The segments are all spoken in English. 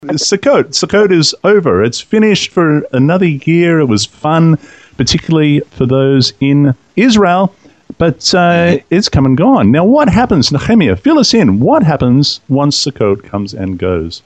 Sukkot is over. It's finished for another year. It was fun, particularly for those in Israel. But it's come and gone. Now, what happens, Nehemiah? Fill us in. What happens once Sukkot comes and goes?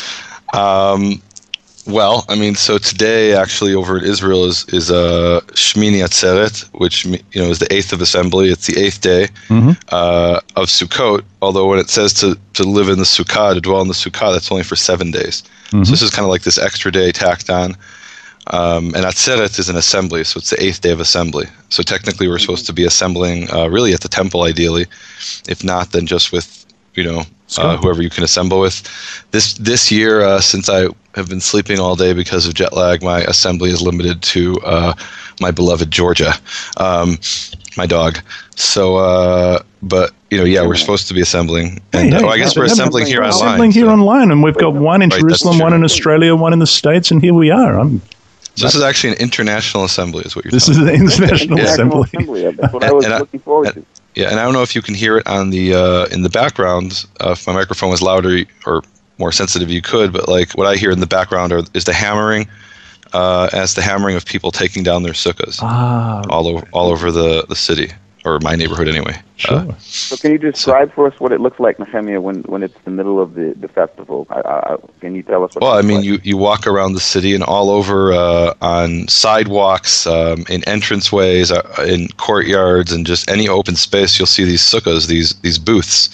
Well, I mean, so today actually over in Israel is Shmini Atzeret, which is the 8th of Assembly. It's the 8th day of Sukkot. Although when it says to live in the Sukkah, to dwell in the Sukkah, that's only for 7 days. So this is kind of like this extra day tacked on. And Atzeret is an assembly, so it's the 8th day of assembly. So technically, we're supposed to be assembling really at the temple, ideally. If not, then just with whoever you can assemble with. This year, since I have been sleeping all day because of jet lag, my assembly is limited to my beloved Georgia, my dog. So, we're supposed to be assembling. And I guess we're assembling here online. Assembling here online, and we've got one in Jerusalem, one in Australia, one in the States, and here we are. So this is actually an international assembly, is what you're This is an international assembly. That's what I was looking forward to. Yeah, and I don't know if you can hear it on the in the background. If my microphone was louder or more sensitive, you could. But like what I hear in the background is the hammering, as the hammering of people taking down their sukkahs all over the city, or my neighborhood anyway. Sure. So can you describe for us what it looks like, Nehemiah, when it's the middle of the festival? Can you tell us what Well, you walk around the city and all over on sidewalks, in entranceways, in courtyards, and just any open space, you'll see these sukkahs, these booths.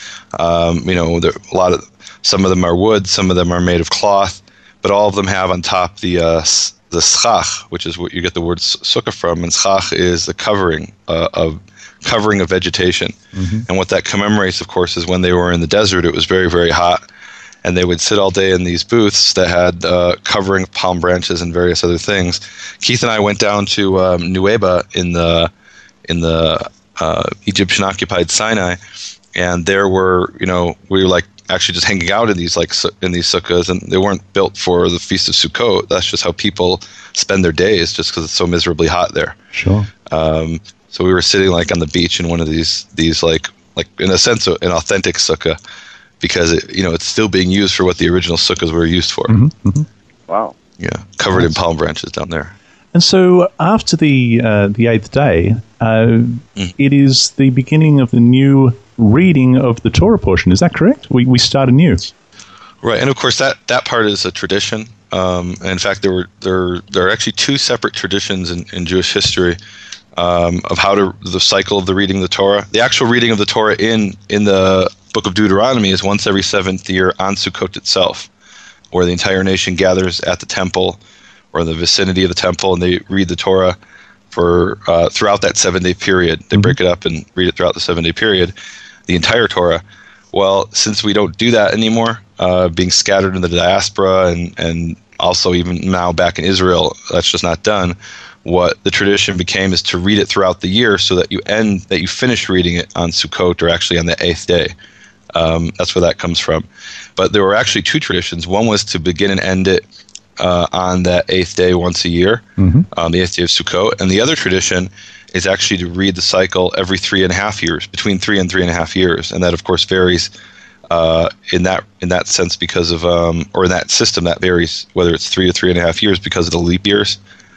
Some of them are wood, some of them are made of cloth, but all of them have on top the schach, which is what you get the word sukkah from, and schach is the covering of vegetation. And what that commemorates, of course, is when they were in the desert, it was very, very hot, and they would sit all day in these booths that had covering of palm branches and various other things. Keith and I went down to Nueva in the Egyptian-occupied Sinai, and there were, we were like actually just hanging out in these sukkahs, and they weren't built for the Feast of Sukkot. That's just how people spend their days, just because it's so miserably hot there. Sure. So we were sitting like on the beach in one of these like in a sense an authentic sukkah, because it's still being used for what the original sukkahs were used for. Wow. Yeah, covered in palm branches down there. And so after the 8th day, it is the beginning of the new reading of the Torah portion. Is that correct? We start anew. Right, and of course that part is a tradition. And in fact, there are actually two separate traditions in Jewish history of the cycle of the reading of the Torah. The actual reading of the Torah in the book of Deuteronomy is once every 7th year on Sukkot itself, where the entire nation gathers at the temple or in the vicinity of the temple, and they read the Torah for throughout that 7-day period. They break it up and read it throughout the 7-day period, the entire Torah. Well, since we don't do that anymore, being scattered in the diaspora and also even now back in Israel, that's just not done. What the tradition became is to read it throughout the year, so that you finish reading it on Sukkot, or actually on the 8th day. That's where that comes from. But there were actually two traditions. One was to begin and end it on that 8th day once a year, on the 8th day of Sukkot. And the other tradition is actually to read the cycle every 3.5 years, between 3 and 3.5 years. And that, of course, varies in that sense because of, or in that system, that varies whether it's 3 or 3.5 years because of the leap years.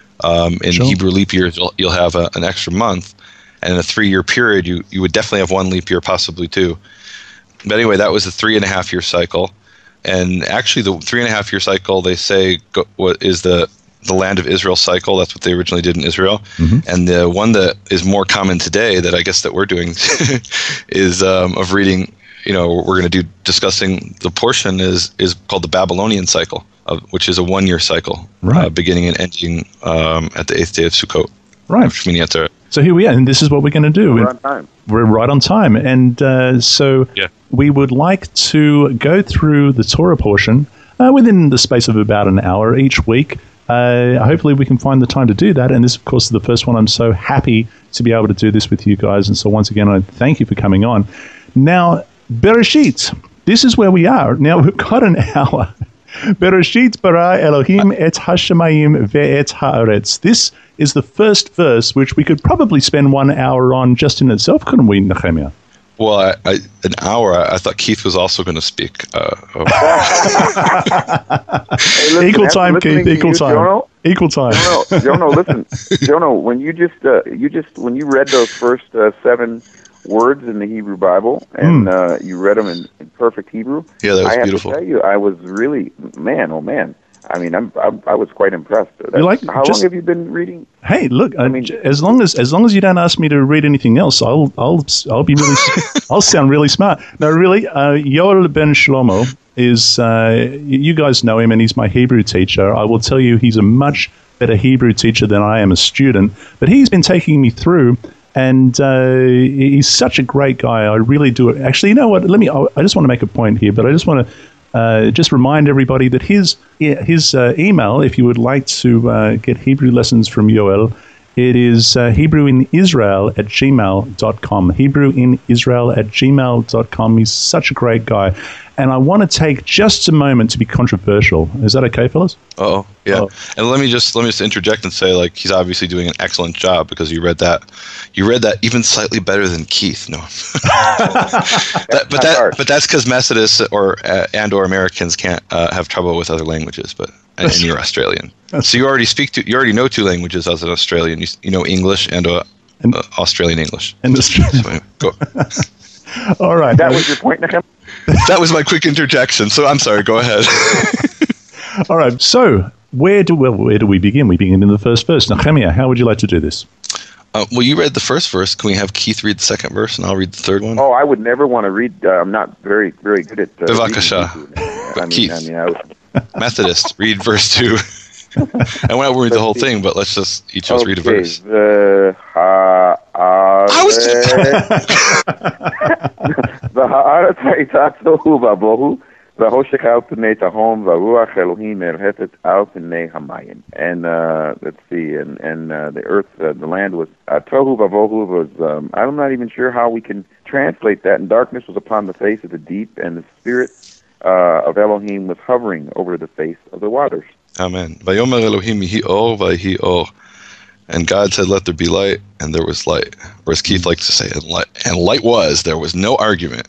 In Hebrew leap years, you'll have an extra month. And in a 3-year period, you would definitely have one leap year, possibly two. But anyway, that was a 3.5 year cycle. And actually, the 3.5 year cycle, they say, what is the land of Israel cycle. That's what they originally did in Israel. And the one that is more common today, that I guess that we're doing, is of reading. We're going to do discussing the portion is called the Babylonian cycle, which is a 1-year cycle, beginning and ending at the 8th day of Sukkot. Right. So here we are, and this is what we're going to do. We're on time. We're right on time. And so we would like to go through the Torah portion within the space of about an hour each week. Hopefully we can find the time to do that. And this, of course, is the first one. I'm so happy to be able to do this with you guys. And so once again, I thank you for coming on. Now, Bereshit, this is where we are. Now, we've got an hour. Bereshit bara Elohim et hashamayim ve'et haaretz. This is the first verse, which we could probably spend 1 hour on just in itself, couldn't we, Nehemiah? Well, an hour. I thought Keith was also going to speak. Hey, listen, Equal time, after Keith. listening to Equal you, time. Jono, Equal time. Jono, listen, Jono, when you read those first 7 words in the Hebrew Bible, and you read them in perfect Hebrew. Yeah, that was beautiful. I have to tell you, I was really, man, oh man. I mean, I was quite impressed. How long have you been reading? Hey, look, as long as you don't ask me to read anything else, I'll be really I'll sound really smart. No, really, Yoel ben Shlomo is you guys know him, and he's my Hebrew teacher. I will tell you, he's a much better Hebrew teacher than I am a student. But he's been taking me through. And he's such a great guy. I really do. Actually, you know what? I just want to make a point here, but I just want to just remind everybody that his email, if you would like to get Hebrew lessons from Yoel, it is HebrewInIsrael@gmail.com. HebrewInIsrael@gmail.com. He's such a great guy. And I want to take just a moment to be controversial. Is that okay, fellas? Oh, yeah. Oh. And let me just interject and say, like, he's obviously doing an excellent job because you read that even slightly better than Keith. No, but that's because Methodists or Americans can't have trouble with other languages. And you're Australian, so you already know 2 languages as an Australian. You know English and Australian English. And Australian. Go. All right. That was your point, Nahum? That was my quick interjection. So I'm sorry. Go ahead. All right. So where do we begin? We begin in the first verse. Nehemiah, how would you like to do this? Well, you read the first verse. Can we have Keith read the second verse, and I'll read the third one? Oh, I would never want to read. I'm not very, very good at. Bevakasha. Keith, Methodist, read verse 2. I won't read the whole thing, but let's just each of us read a verse. And let's see, and the earth, the land was tohu vavohu was. I'm not even sure how we can translate that. And darkness was upon the face of the deep, and the spirit of Elohim was hovering over the face of the waters. Amen. Vayomer Elohim yihi or vayhi or. And God said, "Let there be light," and there was light. Or as Keith likes to say, and light was. There was no argument.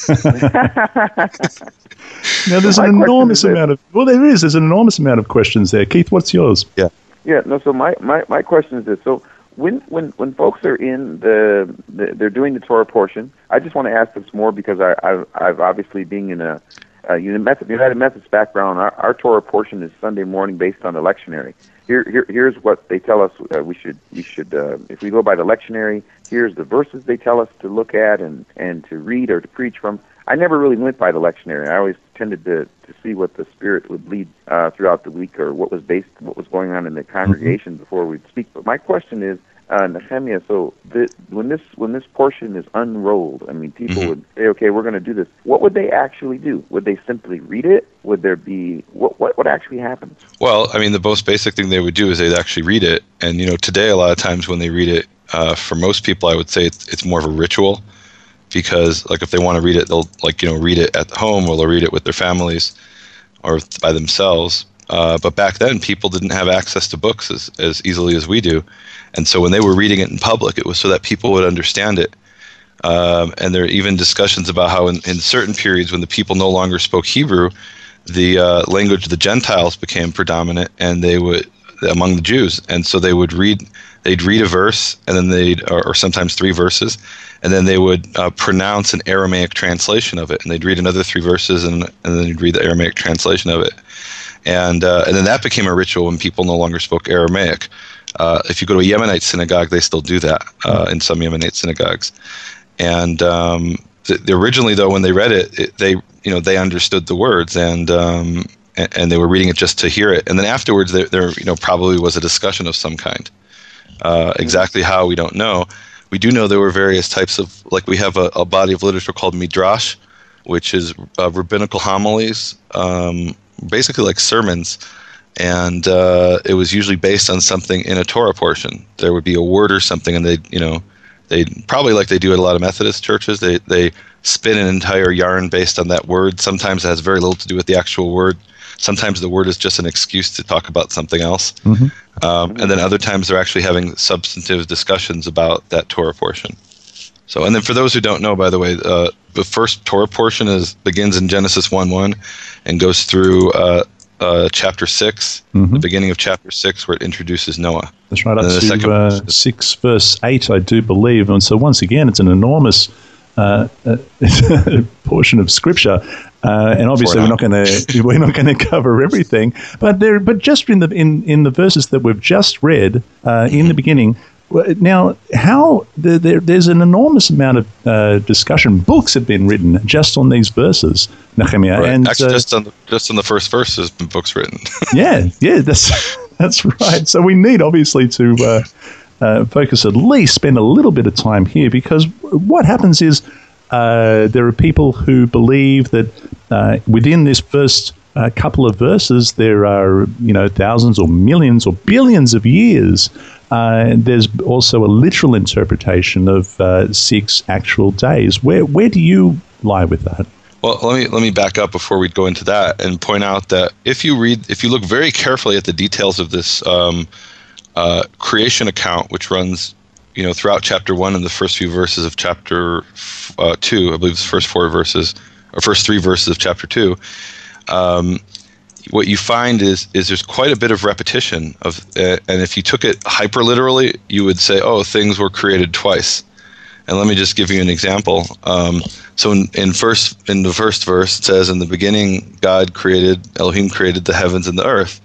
Now, there's an enormous amount of... Well, there's an enormous amount of questions there. Keith, what's yours? Yeah. No, so my question is this. So when folks are in they're doing the Torah portion, I just want to ask this more because I've obviously being in a United Methodist background, our Torah portion is Sunday morning based on the lectionary. Here's what they tell us we should if we go by the lectionary, here's the verses they tell us to look at and to read or to preach from. I never really went by the lectionary. I always tended to see what the Spirit would lead throughout the week or what was going on in the congregation before we'd speak. But my question is, Nehemiah, so when this portion is unrolled, I mean, people would say, okay, we're going to do this. What would they actually do? Would they simply read it? Would there be what actually happens? Well, I mean, the most basic thing they would do is they'd actually read it. And today a lot of times when they read it, for most people, I would say it's more of a ritual, because like if they want to read it, they'll read it at home, or they'll read it with their families or by themselves. But back then, people didn't have access to books as easily as we do. And so when they were reading it in public, it was so that people would understand it. And there are even discussions about how in certain periods when the people no longer spoke Hebrew, the language of the Gentiles became predominant, and they would among the Jews. And so they'd read a verse, and then or sometimes 3 verses, and then they would pronounce an Aramaic translation of it. And they'd read another 3 verses, and then they'd read the Aramaic translation of it. And then that became a ritual when people no longer spoke Aramaic. If you go to a Yemenite synagogue, they still do that in some Yemenite synagogues. And originally, though, when they read it, they understood the words, and they were reading it just to hear it. And then afterwards, there probably was a discussion of some kind. Exactly how, we don't know. We do know there were various types of, like we have a body of literature called Midrash, which is rabbinical homilies, basically like sermons. And it was usually based on something in a Torah portion. There would be a word or something, and they'd probably, like they do at a lot of Methodist churches, they spin an entire yarn based on that word. Sometimes it has very little to do with the actual word. Sometimes the word is just an excuse to talk about something else. And then other times they're actually having substantive discussions about that Torah portion. So, and then for those who don't know, by the way, the first Torah portion begins in Genesis 1:1 and goes through chapter 6, the beginning of chapter 6, where it introduces Noah. That's right, up to 6 verse 8, I do believe. And so once again, it's an enormous portion of Scripture, and obviously we're not going to cover everything. But just in the verses that we've just read in the beginning. Now, there's an enormous amount of discussion. Books have been written just on these verses, Nehemiah. Right. And actually, just on the first verse, there's been books written. yeah, that's right. So we need obviously to focus, at least spend a little bit of time here, because what happens is there are people who believe that within this first couple of verses there are thousands or millions or billions of years. There's also a literal interpretation of 6 actual days. Where do you lie with that? Well, let me back up before we go into that and point out that if you look very carefully at the details of this creation account, which runs throughout chapter 1 and the first few verses of chapter 2, I believe it's the first 4 verses or first 3 verses of chapter 2. What you find is there's quite a bit of repetition and if you took it hyper literally, you would say, oh, things were created twice. And let me just give you an example. So in the first verse, it says, in the beginning, Elohim created the heavens and the earth.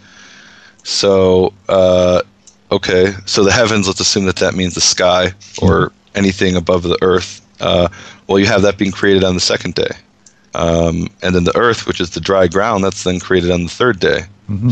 So, okay, so the heavens, let's assume that means the sky or anything above the earth. Well, you have that being created on the second day. And then the earth, which is the dry ground, that's then created on the third day.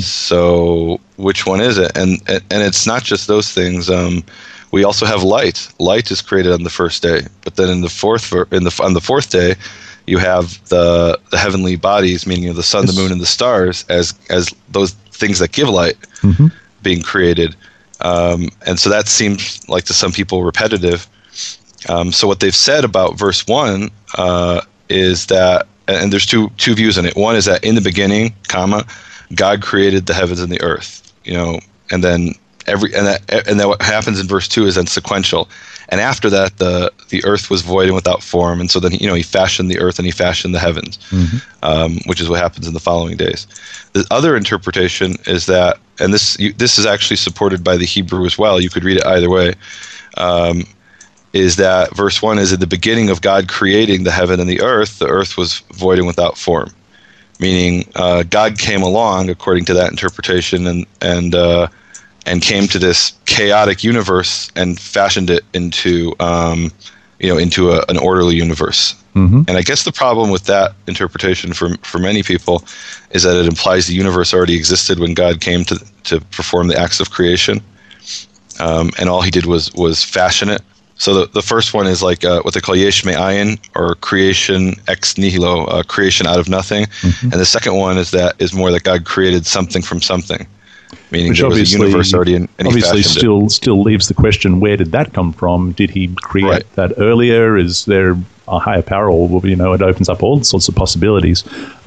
So which one is it? And it's not just those things. We also have light. Light is created on the first day, but then on the fourth day, you have the heavenly bodies, meaning the sun, the moon, and the stars, as those things that give light, being created. And so that seems like to some people repetitive. So what they've said about verse 1 is that, and there's two views in it. One is that in the beginning, God created the heavens and the earth, and then and then what happens in verse 2 is then sequential. And after that, the earth was void and without form, and so then he fashioned the earth and he fashioned the heavens, which is what happens in the following days. The other interpretation is that, and this is actually supported by the Hebrew as well. You could read it either way. Is that verse 1 is at the beginning of God creating the heaven and the earth was void and without form, meaning God came along according to that interpretation and came to this chaotic universe and fashioned it into an orderly universe. And I guess the problem with that interpretation for many people is that it implies the universe already existed when God came to perform the acts of creation, and all he did was fashion it. So the first one is like what they call yesh me'ayin, or creation ex nihilo, creation out of nothing. And the second one is more that God created something from something, meaning there was a universe already and he fashioned it. Still leaves the question, where did that come from? Did he create that earlier? Is there a higher power? Or it opens up all sorts of possibilities.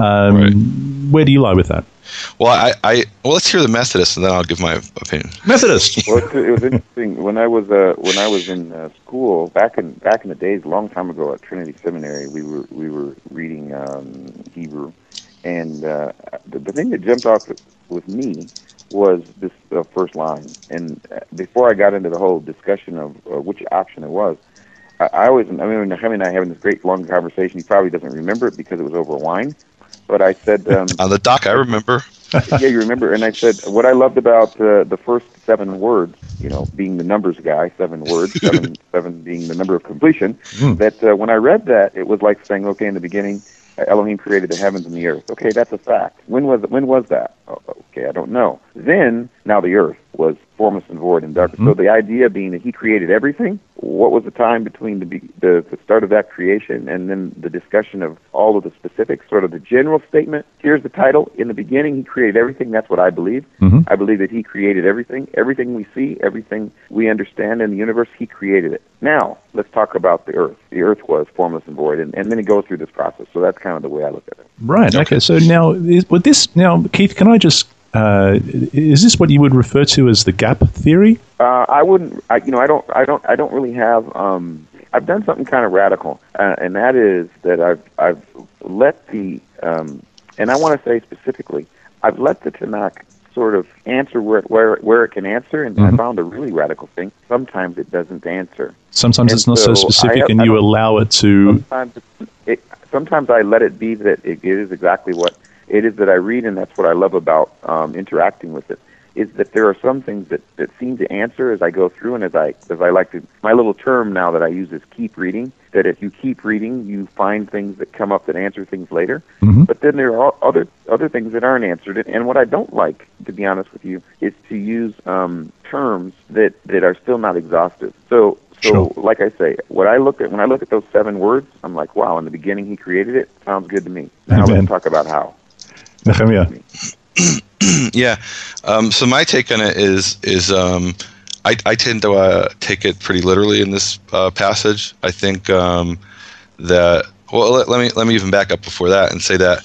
Where do you lie with that? Well, let's hear the Methodist, and then I'll give my opinion. Methodist. Well, it was interesting when I was in school back in the days, a long time ago at Trinity Seminary. We were reading Hebrew, and the thing that jumped off with me was this first line. And before I got into the whole discussion of which option it was, I remember Nehemiah and I having this great long conversation. He probably doesn't remember it because it was over wine. But I said... on the dock, I remember. Yeah, you remember. And I said, what I loved about the first 7 words, being the numbers guy, 7 words, seven being the number of completion, that when I read that, it was like saying, okay, in the beginning, Elohim created the heavens and the earth. Okay, that's a fact. When was that? Oh, okay, I don't know. Then, now the earth was formless and void and dark. So the idea being that he created everything, what was the time between the start of that creation and then the discussion of all of the specifics, sort of the general statement? Here's the title. In the beginning, he created everything. That's what I believe. I believe that he created everything. Everything we see, everything we understand in the universe, he created it. Now, let's talk about the earth. The earth was formless and void, and then it goes through this process. So that's kind of the way I look at it. Right. Okay. So now, Keith, can I just... is this what you would refer to as the gap theory? I wouldn't. I don't really have I've done something kind of radical, and that is that I've let the and I want to say specifically, I've let the Tanakh sort of answer where it can answer, and I found a really radical thing. Sometimes it doesn't answer. Sometimes it's not so specific, and you allow it to. Sometimes I let it be that it is exactly what it is that I read, and that's what I love about interacting with it. Is that there are some things that seem to answer as I go through, and as I like to, my little term now that I use is keep reading, that if you keep reading, you find things that come up that answer things later. But then there are other things that aren't answered. And what I don't like, to be honest with you, is to use terms that are still not exhaustive. So Sure. Like I say, when I look at those 7 words, I'm like, wow, in the beginning he created it. Sounds good to me. Now let's talk about how. Nehemiah. Yeah. So my take on it is I tend to take it pretty literally in this passage. I think that let me even back up before that and say that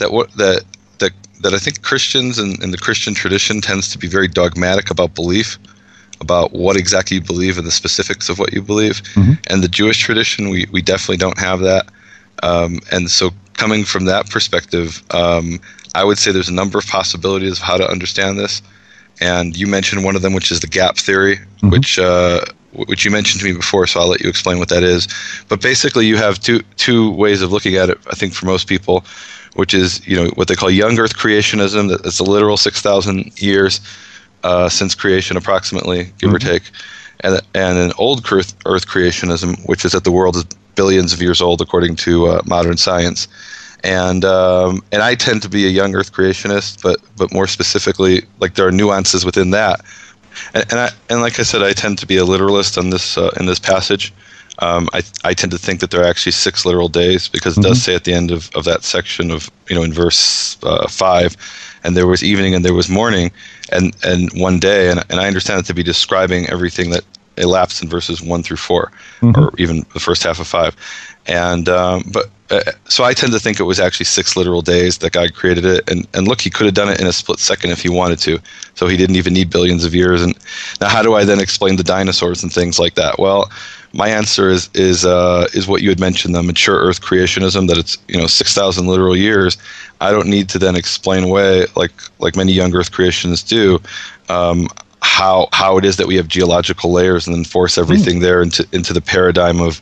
I think Christians and the Christian tradition tends to be very dogmatic about belief, about what exactly you believe and the specifics of what you believe. And the Jewish tradition, we definitely don't have that. And so coming from that perspective, I would say there's a number of possibilities of how to understand this. And you mentioned one of them, which is the gap theory, which you mentioned to me before, so I'll let you explain what that is. But basically you have two ways of looking at it, I think, for most people, which is, what they call young earth creationism. That's a literal 6,000 years since creation, approximately, give or take. And an old earth creationism, which is that the world is billions of years old, according to modern science. And I tend to be a young earth creationist, but more specifically, like, there are nuances within that. And like I said, I tend to be a literalist on this in this passage. I tend to think that there are actually 6 literal days, because it does say at the end of that section of, in verse 5, and there was evening and there was morning, and one day, and I understand it to be describing everything that elapsed in verses 1 through 4, or even the first half of 5. And so I tend to think it was actually 6 literal days that God created it. And look, he could have done it in a split second if he wanted to. So he didn't even need billions of years. And now, how do I then explain the dinosaurs and things like that? Well, my answer is what you had mentioned, the mature Earth creationism, that it's 6,000 literal years. I don't need to then explain away, like many young Earth creationists do, how it is that we have geological layers and then force everything there into the paradigm of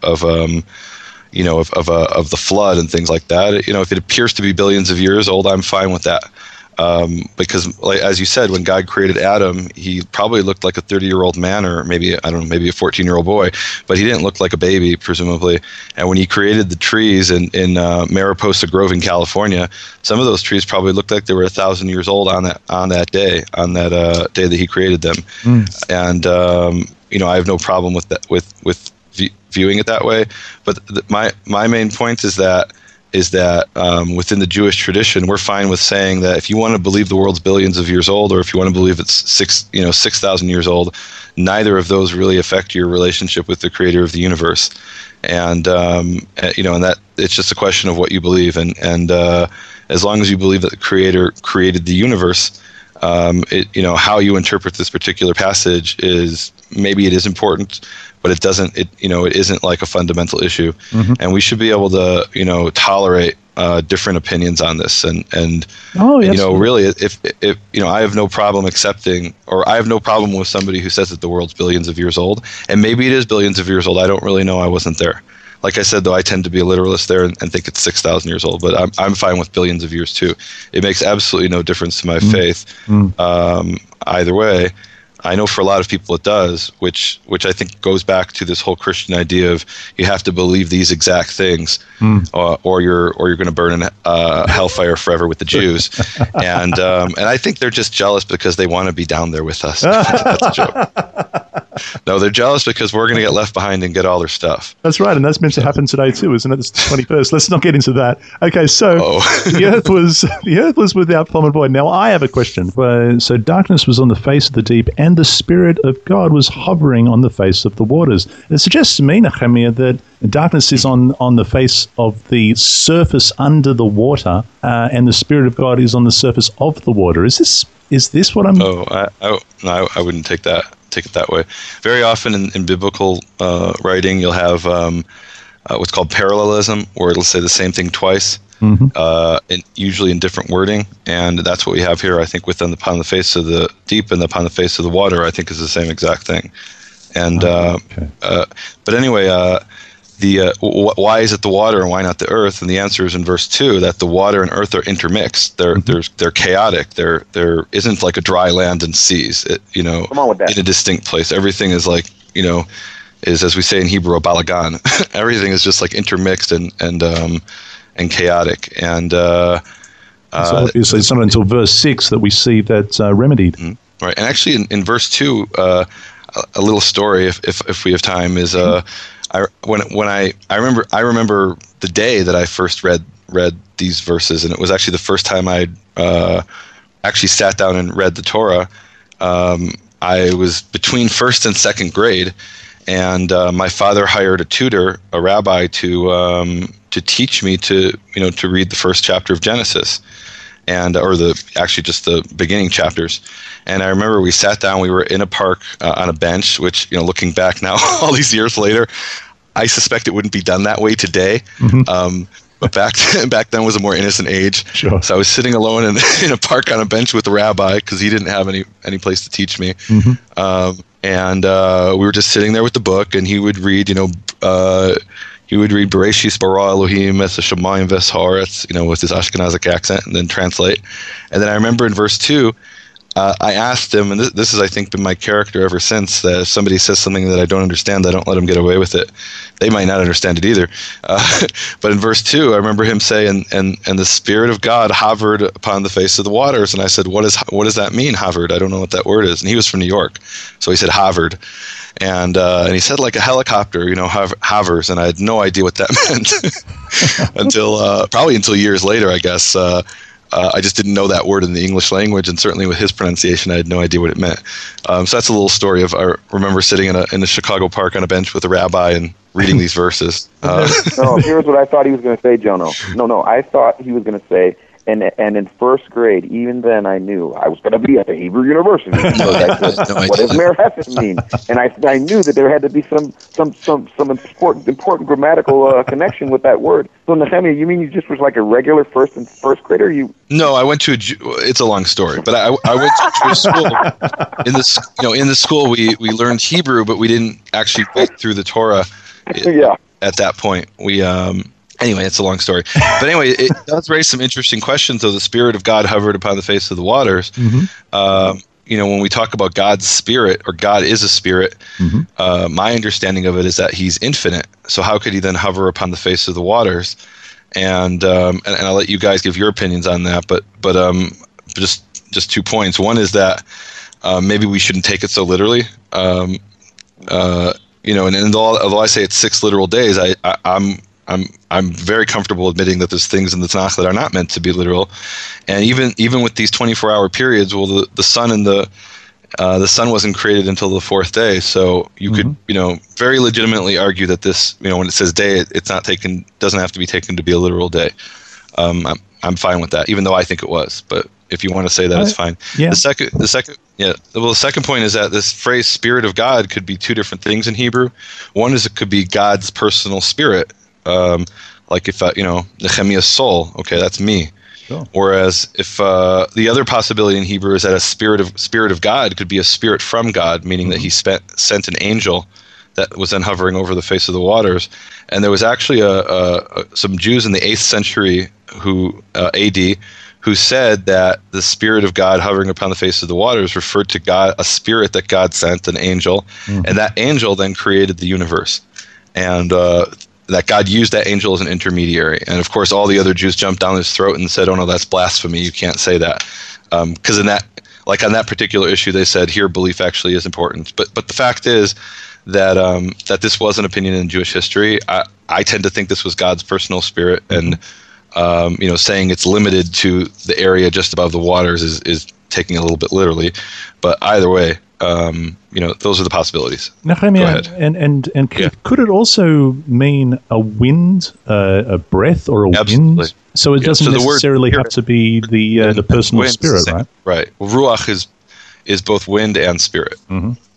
the flood and things like that. If it appears to be billions of years old, I'm fine with that. Because, like, as you said, when God created Adam, he probably looked like a 30-year-old man, or maybe, I don't know, maybe a 14-year-old boy, but he didn't look like a baby, presumably. And when he created the trees in Mariposa Grove in California, some of those trees probably looked like they were 1,000 years old on that day that he created them. And I have no problem with that, with viewing it that way. But my main point is that within the Jewish tradition, we're fine with saying that if you want to believe the world's billions of years old, or if you want to believe it's 6,000 years old, neither of those really affect your relationship with the Creator of the universe. And and that it's just a question of what you believe. And as long as you believe that the Creator created the universe, how you interpret this particular passage is, maybe it is important, but it doesn't. It isn't like a fundamental issue, and we should be able to tolerate different opinions on this. And really, if I have no problem accepting, or I have no problem with somebody who says that the world's billions of years old, and maybe it is billions of years old. I don't really know. I wasn't there. Like I said, though, I tend to be a literalist there and think it's 6,000 years old, but I'm fine with billions of years too. It makes absolutely no difference to my faith either way. I know for a lot of people it does, which I think goes back to this whole Christian idea of you have to believe these exact things, or you're going to burn in hellfire forever with the Jews. And I think they're just jealous because they want to be down there with us. That's a joke. No, they're jealous because we're going to get left behind and get all their stuff. That's right, and that's meant to happen today too, isn't it? It's the 21st. Let's not get into that. Okay, so the earth was without form and void. Now I have a question. So darkness was on the face of the deep, and the Spirit of God was hovering on the face of the waters. It suggests to me, Nehemiah, that darkness is on the face of the surface under the water, and the Spirit of God is on the surface of the water. Is this what I'm? I wouldn't take that take it that way. Very often in biblical writing, you'll have what's called parallelism, where it'll say the same thing twice, and usually in different wording. And that's what we have here. I think within upon the face of the deep and upon the face of the water, I think is the same exact thing. And but anyway, why is it the water and why not the earth? And the answer is in verse 2 that the water and earth are intermixed. They're chaotic. There isn't like a dry land and seas. In a distinct place. Everything is like is, as we say in Hebrew, a balagan. Everything is just like intermixed and chaotic. And so obviously it's not until verse 6 that we see that remedied. Right. And actually in verse 2, a little story, if we have time, is I remember the day that I first read these verses, and it was actually the first time I actually sat down and read the Torah. I was between first and second grade, and my father hired a tutor, a rabbi, to teach me to read the first chapter of Genesis, or just the beginning chapters. And I remember we sat down. We were in a park on a bench, which looking back now, all these years later, I suspect it wouldn't be done that way today. But back then was a more innocent age. Sure. So I was sitting alone in a park on a bench with the rabbi because he didn't have any place to teach me. And we were just sitting there with the book, and he would read, Bereshis bara Elohim es hashamayim ves haaretz, with his Ashkenazic accent, and then translate. And then I remember in verse 2, I asked him, and this has, I think, been my character ever since, that if somebody says something that I don't understand, I don't let them get away with it. They might not understand it either. But in verse 2, I remember him saying, and the Spirit of God hovered upon the face of the waters. And I said, what does that mean, hovered? I don't know what that word is. And he was from New York. So he said, hovered. And he said, like a helicopter, hovers. And I had no idea what that meant until years later, I guess. I just didn't know that word in the English language, and certainly with his pronunciation, I had no idea what it meant. So that's a little story of I remember sitting in a Chicago park on a bench with a rabbi and reading these verses. No, here's what I thought he was going to say, Jono. No, I thought he was going to say, and in first grade, even then I knew I was going to be at the Hebrew University. So I said, what does Mer Hesed mean? And I knew that there had to be some important grammatical connection with that word. So Nehemiah, you mean you just was like a regular first grader? No, I went to it's a long story, but I went to Jewish school. In the school we learned Hebrew, but we didn't actually go through the Torah. At that point, we. Anyway, it's a long story. But anyway, it does raise some interesting questions, though. The Spirit of God hovered upon the face of the waters. When we talk about God's Spirit, or God is a spirit, my understanding of it is that he's infinite. So how could he then hover upon the face of the waters? And I'll let you guys give your opinions on that. But just 2 points. One is that maybe we shouldn't take it so literally. And although I say it's 6 literal days, I'm very comfortable admitting that there's things in the Tanakh that are not meant to be literal, and even with these 24-hour periods, well, the sun and the sun wasn't created until the 4th day, so you could very legitimately argue that this when it says day, doesn't have to be taken to be a literal day. I'm fine with that, even though I think it was. But if you want to say that, it's fine. Yeah. The second point is that this phrase "Spirit of God" could be 2 different things in Hebrew. One is it could be God's personal spirit. Like if Nehemiah's soul, okay, that's me. Sure. Whereas if the other possibility in Hebrew is that a spirit of God could be a spirit from God, meaning that he sent an angel that was then hovering over the face of the waters. And there was actually some Jews in the 8th century AD who said that the Spirit of God hovering upon the face of the waters referred to God, a spirit that God sent, an angel, and that angel then created the universe. And that God used that angel as an intermediary. And of course, all the other Jews jumped down his throat and said, oh no, that's blasphemy. You can't say that. Because on that particular issue, they said, here, belief actually is important. But the fact is that this was an opinion in Jewish history. I tend to think this was God's personal spirit. And, saying it's limited to the area just above the waters is taking a little bit literally. But either way, those are the possibilities. Nehemiah, and could it also mean a wind, a breath, or a Absolutely. wind? So it doesn't necessarily have to be the personal spirit, right? Right. Well, ruach is both wind and spirit.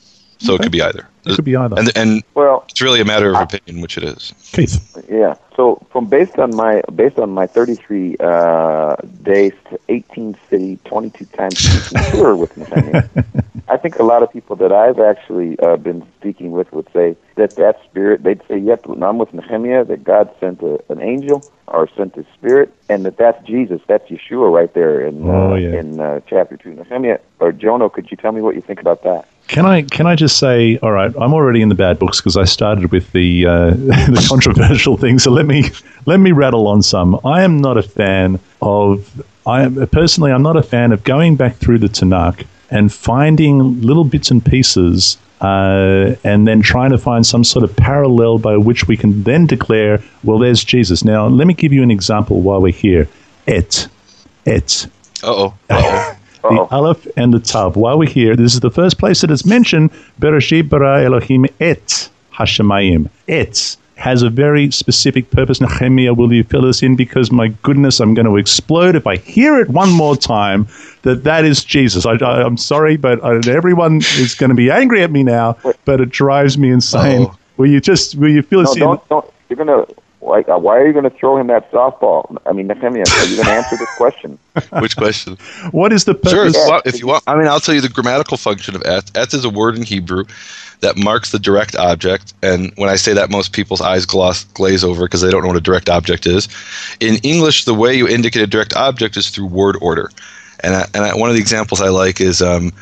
So it could be either. It could be either. And well, it's really a matter of opinion, which it is. Keith. Yeah. So based on my 33 days to 18 city, 22 times speaking tour with Nehemiah, I think a lot of people that I've actually been speaking with would say that spirit. They'd say, "Yep, I'm with Nehemiah. That God sent an angel or sent His Spirit, and that's Jesus. That's Yeshua right there in chapter 2, Nehemiah." Or Jono, could you tell me what you think about that? Can I just say, all right, I'm already in the bad books because I started with the the controversial things. So let me rattle on some. I'm not a fan of. I'm not a fan of going back through the Tanakh and finding little bits and pieces, and then trying to find some sort of parallel by which we can then declare, well, there's Jesus. Now, let me give you an example while we're here. Et. Uh-oh. The Aleph and the Tav. While we're here, this is the first place that it's mentioned. Bereshit bara Elohim et hashemayim. Et has a very specific purpose. Nehemiah, will you fill us in? Because, my goodness, I'm going to explode if I hear it one more time that is Jesus. I'm sorry, but everyone is going to be angry at me now, but it drives me insane. Will you fill us in? Don't. You're going to... why are you going to throw him that softball? I mean, Nehemiah, are you going to answer this question? Which question? What is the purpose? Sure, if you want. I mean, I'll tell you the grammatical function of et. Et is a word in Hebrew that marks the direct object. And when I say that, most people's eyes glaze over because they don't know what a direct object is. In English, the way you indicate a direct object is through word order. And one of the examples I like is,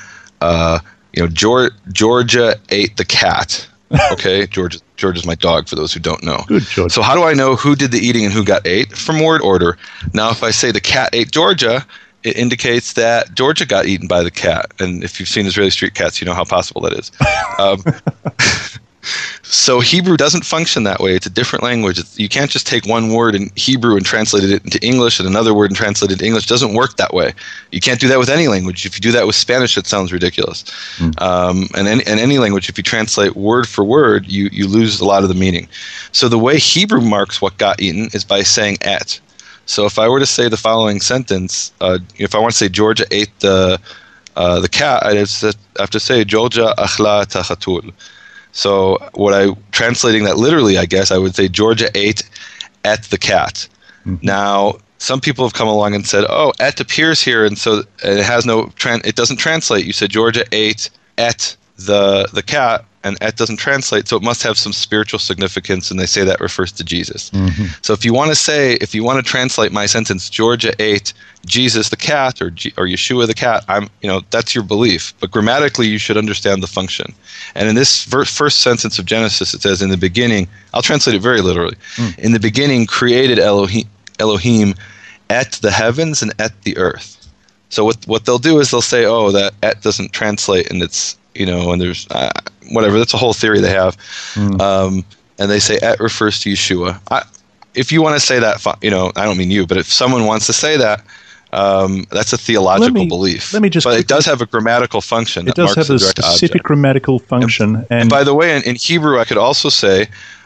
Georgia ate the cat. Okay, George is my dog, for those who don't know. Good, George. So how do I know who did the eating and who got ate? From word order. Now, if I say the cat ate Georgia, it indicates that Georgia got eaten by the cat. And if you've seen Israeli street cats, you know how possible that is. So Hebrew doesn't function that way. It's a different language. You can't just take one word in Hebrew and translate it into English and another word and translate it into English. It doesn't work that way. You can't do that with any language. If you do that with Spanish, it sounds ridiculous. And any language, if you translate word for word, you lose a lot of the meaning. So the way Hebrew marks what got eaten is by saying et. So if I were to say the following sentence, if I want to say Georgia ate the cat, I'd have to say Georgia achla tachatul. So translating that literally, I guess I would say Georgia ate at the cat. Mm-hmm. Now, some people have come along and said, "Oh, et appears here, and so it has it doesn't translate." You said Georgia ate at the cat, and et doesn't translate, so it must have some spiritual significance, and they say that refers to Jesus. Mm-hmm. So if you want to translate my sentence, Georgia ate Jesus the cat, or Yeshua the cat, that's your belief. But grammatically, you should understand the function. And in this first sentence of Genesis, it says, "In the beginning," I'll translate it very literally. "In the beginning created Elohim at the heavens and at the earth." So what they'll do is they'll say, "Oh, that et doesn't translate, and it's and there's whatever." That's a whole theory they have, and they say et refers to Yeshua. If you want to say that, I don't mean you, but if someone wants to say that, that's a theological belief. But it does have a grammatical function. It does have a specific grammatical function. And by the way, in Hebrew, I could also say,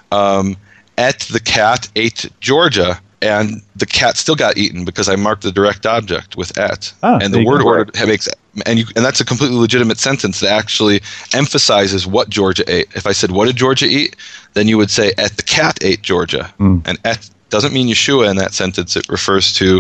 "Et the cat ate Georgia," and the cat still got eaten because I marked the direct object with et. And the word order makes and that's a completely legitimate sentence that actually emphasizes what Georgia ate. If I said, "What did Georgia eat?" then you would say, "Et the cat ate Georgia." And et doesn't mean Yeshua in that sentence. It refers to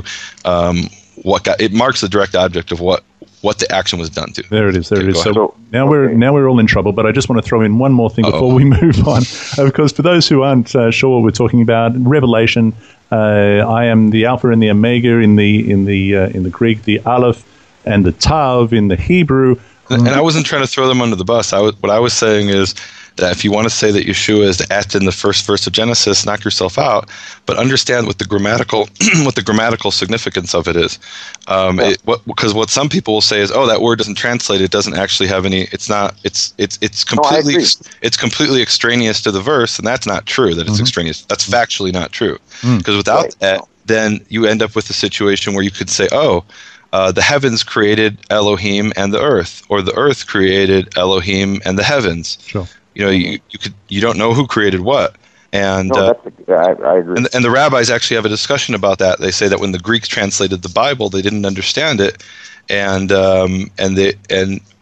it marks the direct object of what the action was done to. There it is. So now we're all in trouble. But I just want to throw in one more thing before we move on. Of course, for those who aren't sure what we're talking about, Revelation. I am the Alpha and the Omega in the Greek, the Aleph and the Tav in the Hebrew. And I wasn't trying to throw them under the bus. What I was saying is that if you want to say that Yeshua is the et in the first verse of Genesis, knock yourself out. But understand what the grammatical significance of it is. Because what some people will say is, "Oh, that word doesn't translate. It doesn't actually have any. It's not. It's completely it's completely extraneous to the verse, and that's not true. That it's extraneous. That's factually not true. Because without et, then you end up with a situation where you could say, "Oh, the heavens created Elohim and the earth, or the earth created Elohim and the heavens." Sure. You don't know who created what. And I agree. And the rabbis actually have a discussion about that. They say that when the Greeks translated the Bible, they didn't understand it, and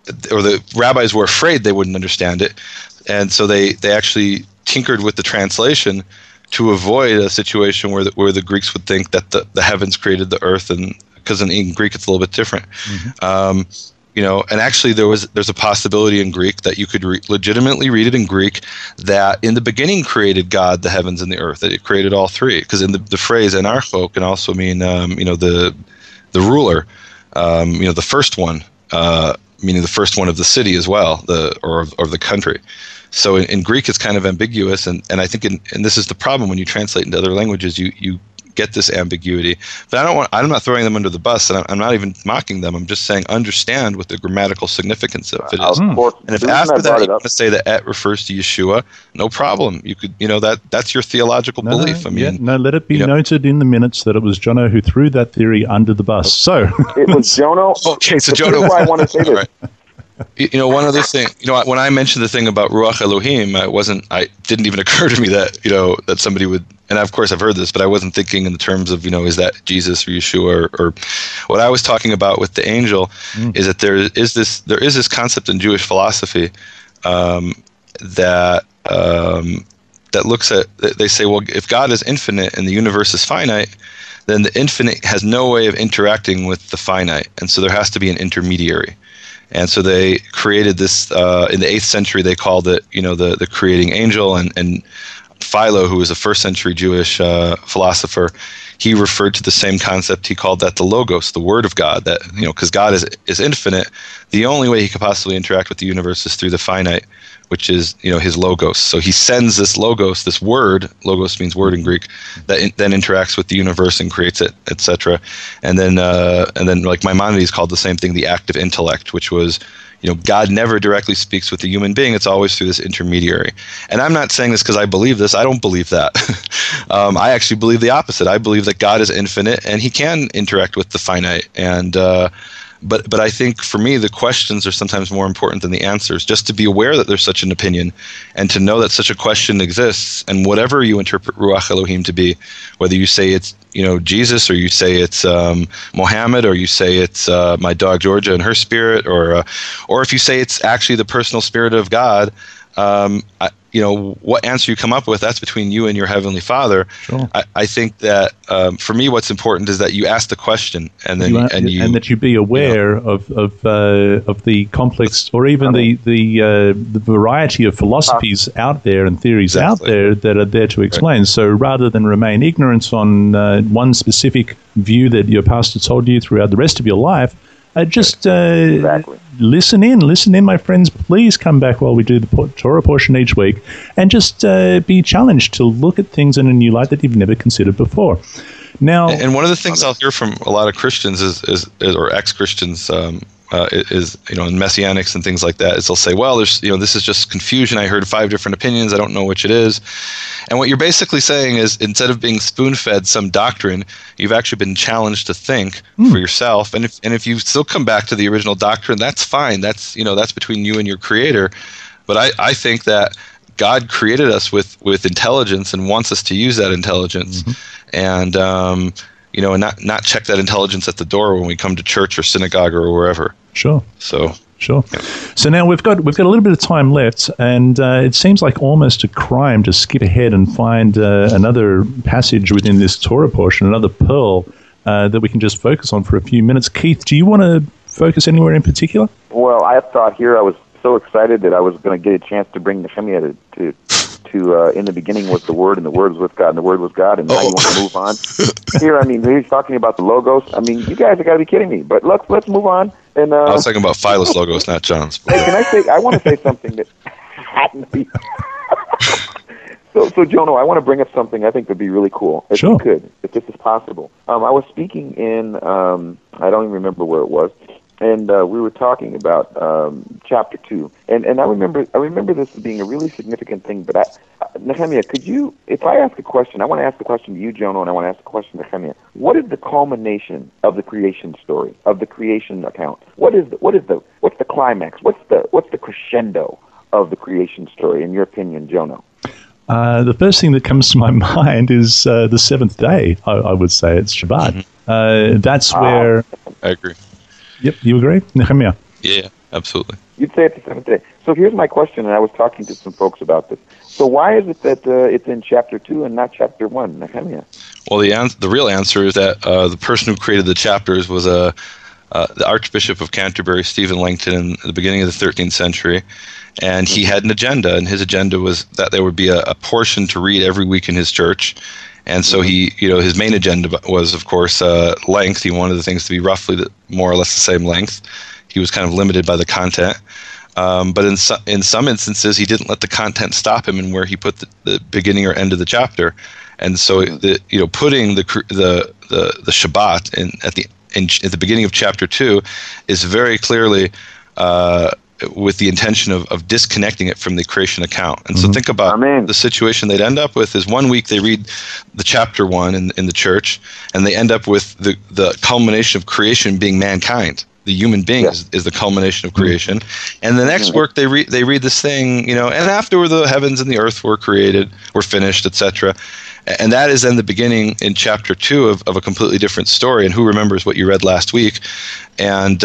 or the rabbis were afraid they wouldn't understand it, and so they actually tinkered with the translation to avoid a situation where the Greeks would think that the heavens created the earth, and because in Greek it's a little bit different. And actually there's a possibility in Greek that you could legitimately read it in Greek that in the beginning created God the heavens and the earth, that it created all three, because in the phrase anarcho can also mean the ruler, the first one, meaning the first one of the city as well, or the country. So in Greek it's kind of ambiguous, and I think and this is the problem when you translate into other languages, you get this ambiguity. But I'm not throwing them under the bus, and I'm not even mocking them. I'm just saying understand what the grammatical significance of it is. And if after that you want to say that et refers to Yeshua, no problem. You could, that's your theological belief. Let it be noted in the minutes that it was Jono who threw that theory under the bus. So it was Jono. Okay, so Jono. That's why I want to say this. Right. One other thing, when I mentioned the thing about Ruach Elohim, it didn't even occur to me that, that somebody would, and of course I've heard this, but I wasn't thinking in the terms of, is that Jesus or Yeshua, or what I was talking about with the angel is that there is this concept in Jewish philosophy that looks at, they say, well, if God is infinite and the universe is finite, then the infinite has no way of interacting with the finite, and so there has to be an intermediary. And so they created this in the 8th century. They called it, the creating angel. And Philo, who was a 1st century Jewish philosopher, he referred to the same concept. He called that the logos, the word of God. That because God is infinite, the only way he could possibly interact with the universe is through the finite, which is his logos. So he sends this logos, this word. Logos means word in Greek. That then interacts with the universe and creates it, etc. And then like Maimonides called the same thing the active intellect, which was God never directly speaks with the human being. It's always through this intermediary. And I'm not saying this because I believe this. I don't believe that. I actually believe the opposite. I believe that God is infinite and he can interact with the finite. And But I think for me, the questions are sometimes more important than the answers. Just to be aware that there's such an opinion, and to know that such a question exists. And whatever you interpret Ruach Elohim to be, whether you say it's Jesus, or you say it's Mohammed, or you say it's my dog Georgia and her spirit, or if you say it's actually the personal spirit of God. What answer you come up with, that's between you and your Heavenly Father. Sure. I think that for me, what's important is that you ask the question, and then and that you be aware of the complex, or even the variety of philosophies out there and theories out there that are there to explain. Right. So rather than remain ignorant on one specific view that your pastor told you throughout the rest of your life, exactly. Listen in, my friends. Please come back while we do the Torah portion each week, and just be challenged to look at things in a new light that you've never considered before. Now, and one of the things I'll hear from a lot of Christians is or ex-Christians is in Messianics and things like that, is they'll say, well, there's this is just confusion. I heard 5 different opinions. I don't know which it is. And what you're basically saying is, instead of being spoon-fed some doctrine, you've actually been challenged to think for yourself. And if you still come back to the original doctrine, that's fine. That's that's between you and your Creator. But I think that God created us with intelligence and wants us to use that intelligence, and and not check that intelligence at the door when we come to church or synagogue or wherever. Sure. Sure. Yeah. So now we've got a little bit of time left, and it seems like almost a crime to skip ahead and find another passage within this Torah portion, another pearl that we can just focus on for a few minutes. Keith, do you want to focus anywhere in particular? Well, I thought here I was so excited that I was going to get a chance to bring Nehemiah to in the beginning was the Word, and the Word was with God, and the Word was God, and now you want to move on. Here, he's talking about the logos. You guys have got to be kidding me. But let's move on. And I was talking about Philo's logos, not John's. Hey, can I say? I want to say something that happened to be. So, Jono, I want to bring up something I think would be really cool. If you could, if this is possible. I was speaking in, I don't even remember where it was, and we were talking about chapter 2. And I remember this being a really significant thing. But Nehemiah, could you, if I ask a question, I want to ask the question to you, Jono, and I want to ask the question to Nehemiah. What is the culmination of the creation story, of the creation account? What's the climax? What's the crescendo of the creation story, in your opinion, Jono? The first thing that comes to my mind is the 7th day. I would say it's Shabbat. That's where. I agree. Yep, you agree, Nehemiah? Yeah, absolutely. You'd say it the seventh day. So here's my question, and I was talking to some folks about this. So why is it that it's in chapter 2 and not chapter 1, Nehemiah? Well, the real answer is that the person who created the chapters was the Archbishop of Canterbury, Stephen Langton, in the beginning of the 13th century. And he had an agenda, and his agenda was that there would be a portion to read every week in his church. And so his main agenda was, of course, length. He wanted the things to be roughly more or less the same length. He was kind of limited by the content. But in some instances, he didn't let the content stop him in where he put the beginning or end of the chapter. And so, putting the Shabbat at the beginning of chapter 2 is very clearly with the intention of disconnecting it from the creation account. And so think about the situation they'd end up with is one week they read the chapter 1 in the church, and they end up with the culmination of creation being mankind. The human being is the culmination of creation. And the next work they read this thing, and after the heavens and the earth were created, were finished, etc. And that is then the beginning in chapter 2 of a completely different story. And who remembers what you read last week? And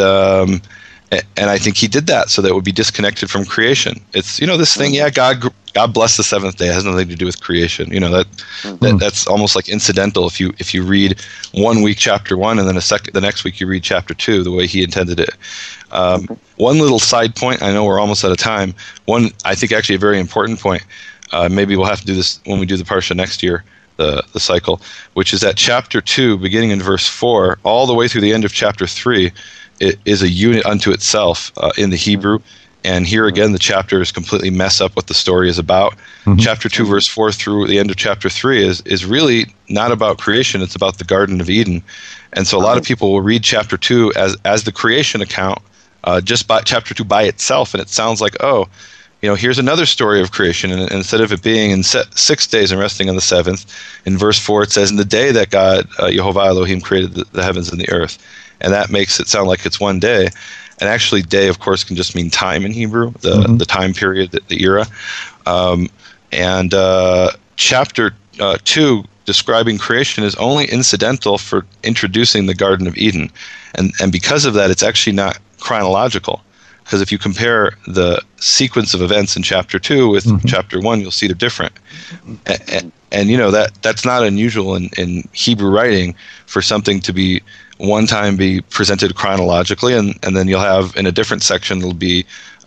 I think he did that so that it would be disconnected from creation. It's this thing. Yeah, God blessed the seventh day. It has nothing to do with creation. That's almost like incidental. If you read 1 week chapter 1 and then the next week you read chapter 2 the way he intended it. One little side point. I know we're almost out of time. One, I think actually a very important point. Maybe we'll have to do this when we do the Parsha next year, the cycle, which is that chapter 2, beginning in verse 4, all the way through the end of chapter 3, it is a unit unto itself in the Hebrew. And here again, the chapters completely mess up what the story is about. Chapter 2, verse 4 through the end of chapter 3 is really not about creation. It's about the Garden of Eden. And so a lot of people will read chapter 2 as the creation account, just by chapter 2 by itself. And it sounds like, here's another story of creation. And instead of it being in 6 days and resting on the seventh, in verse 4 it says, in the day that God, Yehovah Elohim, created the heavens and the earth. And that makes it sound like it's one day. And actually, day, of course, can just mean time in Hebrew, the time period, the era. And chapter 2, describing creation, is only incidental for introducing the Garden of Eden. And because of that, it's actually not chronological. Because if you compare the sequence of events in chapter 2 with chapter 1, you'll see they're different. And that's not unusual in Hebrew writing for something to be one time be presented chronologically, and then you'll have in a different section it'll be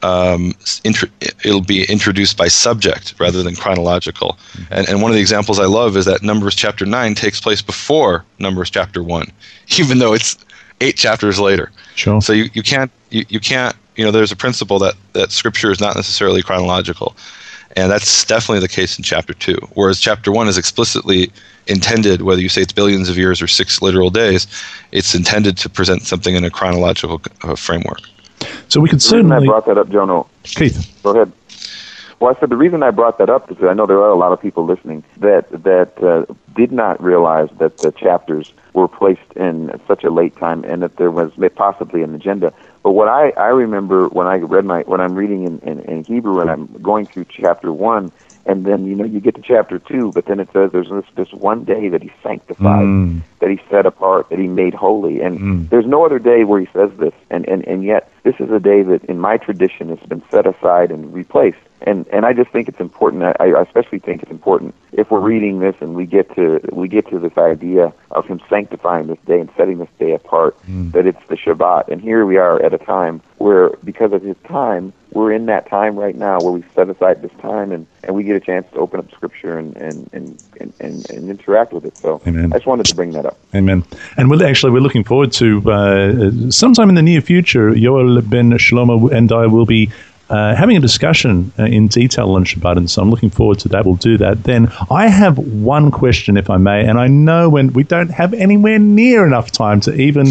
introduced by subject rather than chronological. And one of the examples I love is that Numbers chapter 9 takes place before Numbers chapter 1, even though it's 8 chapters later. Sure. So you can't there's a principle that Scripture is not necessarily chronological. And that's definitely the case in chapter 2. Whereas chapter 1 is explicitly intended, whether you say it's billions of years or 6 literal days, it's intended to present something in a chronological framework. So we could certainly... I brought that up, Jono. Keith. Go ahead. Well, I said the reason I brought that up is that I know there are a lot of people listening that did not realize that the chapters were placed in such a late time and that there was possibly an agenda. But what I remember when I'm reading in Hebrew and I'm going through chapter 1, and then you get to chapter 2, but then it says there's this one day that he sanctified, that he set apart, that he made holy, and there's no other day where he says this, and yet this is a day that in my tradition has been set aside and replaced. And I just think it's important. I especially think it's important if we're reading this and we get to this idea of him sanctifying this day and setting this day apart, that it's the Shabbat. And here we are at a time where, because of his time, we're in that time right now where we set aside this time and we get a chance to open up Scripture and interact with it. So Amen. I just wanted to bring that up. Amen. And we're looking forward to sometime in the near future, Yoel Ben Shlomo and I will be having a discussion in detail on Shabbat, and so I'm looking forward to that. We'll do that. Then I have one question, if I may, and I know when we don't have anywhere near enough time to even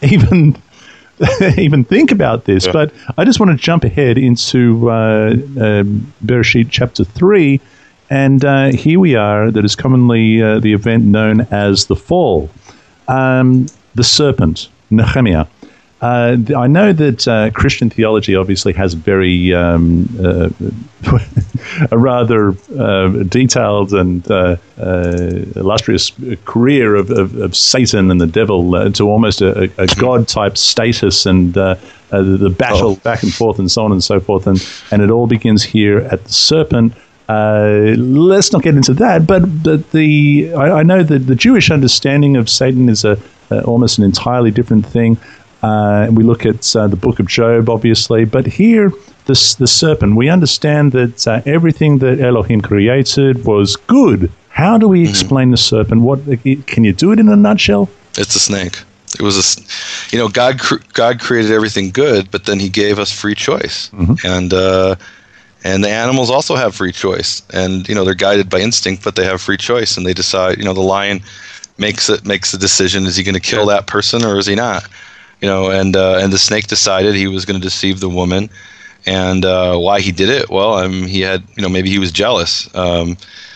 think about this, but I just want to jump ahead into Bereshit chapter 3, and here we are. That is commonly the event known as the fall. The serpent, Nehemiah. I know that Christian theology obviously has very a rather detailed and illustrious career of Satan and the devil to almost a God-type status and the battle back and forth and so on and so forth. And it all begins here at the serpent. Let's not get into that, but I know that the Jewish understanding of Satan is almost an entirely different thing. We look at the book of Job, obviously, but here, the serpent, we understand that everything that Elohim created was good. How do we explain the serpent? Can you do it in a nutshell? It's a snake. It was God created everything good, but then he gave us free choice. And the animals also have free choice. And, they're guided by instinct, but they have free choice. And they decide, the lion makes a decision. Is he going to kill that person or is he not? And the snake decided he was going to deceive the woman. And why he did it? Well, he had, maybe he was jealous. And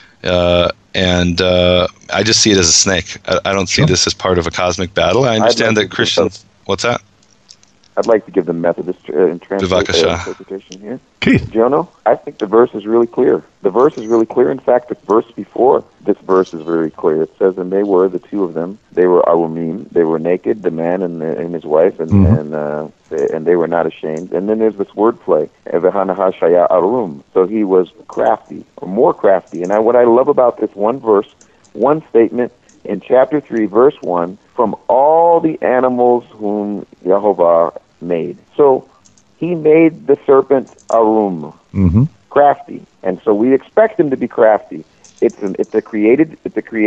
I just see it as a snake. I don't see this as part of a cosmic battle. I understand that Christians... What's that? I'd like to give the Methodist interpretation here. Keith. Jono, I think the verse is really clear. The verse is really clear. In fact, the verse before this verse is very clear. It says, and they were, the two of them, they were Arumim, they were naked, the man and his wife, and they were not ashamed. And then there's this wordplay, Evehanaha Shaya Arum. So he was crafty, or more crafty. And what I love about this one verse, one statement, in chapter 3, verse 1, from all the animals whom Yehovah made. So he made the serpent Arum, crafty, and so we expect him to be crafty. It's a created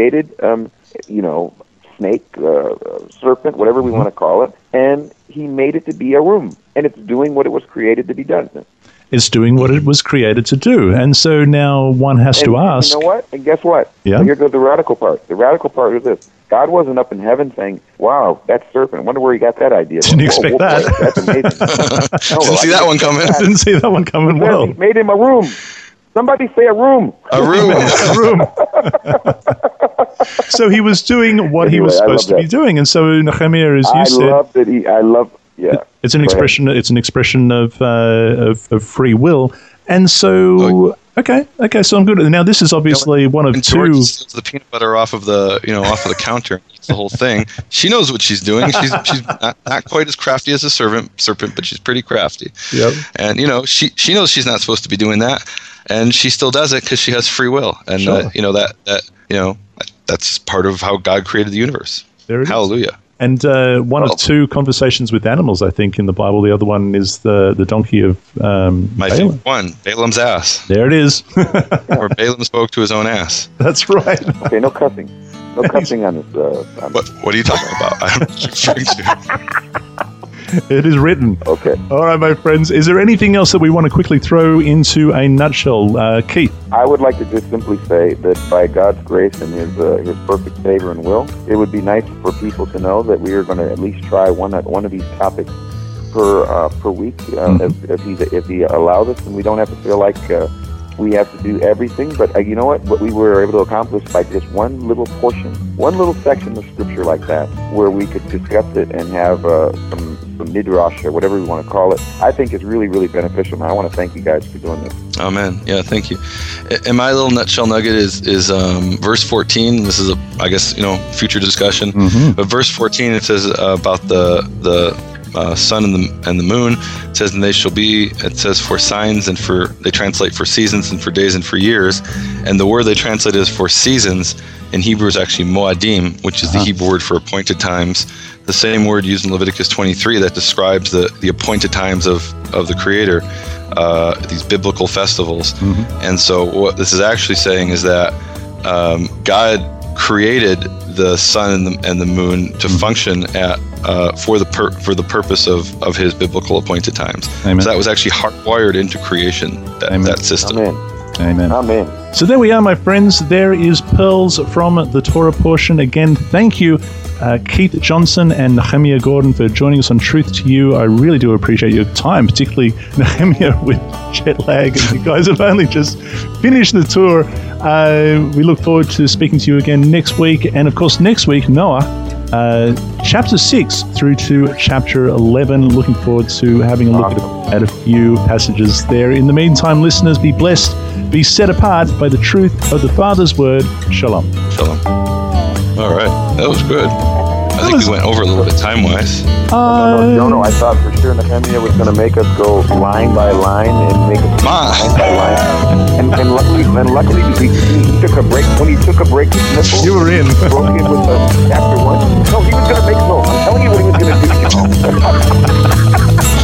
snake, serpent, whatever we want to call it, and he made it to be Arum, and it's doing what it was created to be done. It's doing what it was created to do, and so now one has to ask. You know what? And guess what? Yeah. So here goes the radical part. The radical part is this. God wasn't up in heaven saying, wow, that serpent, I wonder where he got that idea. Didn't expect that. Boy, that's amazing. Didn't see that one coming. Didn't see that one coming well. He made him a room. Somebody say a room. A room. A room. So he was doing what he was supposed to be doing. And so Nehemiah, as you said... It's an expression. It's an expression of free will, and so okay. So I'm good. Now this is obviously one of two. George steals the peanut butter off of the counter, and eats the whole thing. She knows what she's doing. She's not quite as crafty as a serpent, but she's pretty crafty. Yep. And she knows she's not supposed to be doing that, and she still does it because she has free will, and that's part of how God created the universe. There it is. Hallelujah. And one of two conversations with animals, I think, in the Bible. The other one is the donkey of my favorite one, Balaam's ass. There it is. Where Balaam spoke to his own ass. That's right. Okay, no cussing. No cussing on this. What are you talking about? I'm referring to. It is written. Okay. All right, my friends. Is there anything else that we want to quickly throw into a nutshell? Keith? I would like to just simply say that by God's grace and His perfect favor and will, it would be nice for people to know that we are going to at least try one of these topics per week if He allows us, and we don't have to feel like we have to do everything. But you know what we were able to accomplish by just one little portion, one little section of Scripture like that, where we could discuss it and have some midrash or whatever we want to call it, I think is really, really beneficial. And I want to thank you guys for doing this. Amen. Yeah, thank you. And my little nutshell nugget is verse 14. This is future discussion. But verse 14, it says about the sun and the moon. It says, and they shall be, it says, for signs, and they translate for seasons and for days and for years. And the word they translate is for seasons in Hebrew is actually moadim, which is the Hebrew word for appointed times. The same word used in Leviticus 23 that describes the appointed times of the Creator, these biblical festivals. And so what this is actually saying is that God created the sun and the moon to function for the purpose of His biblical appointed times. Amen. So that was actually hardwired into creation, that system. Amen. So there we are, my friends. There is Pearls from the Torah portion. Again, thank you, Keith Johnson and Nehemiah Gordon, for joining us on Truth to You. I really do appreciate your time, particularly Nehemiah with jet lag, and you guys have only just finished the tour. We look forward to speaking to you again next week. And of course, next week, Noah, chapter 6 through to chapter 11. Looking forward to having a look at a few passages there. In the meantime, listeners, be blessed, be set apart by the truth of the Father's word. Shalom. Shalom. All right, that was good. I think we went over a little bit time-wise. No, I thought for sure Nehemiah was going to make us go line by line and make us line by line. And luckily he took a break. When he took a break, you were in. Broke in with chapter 1. No, he was going to make. No, I'm telling you what he was going to do.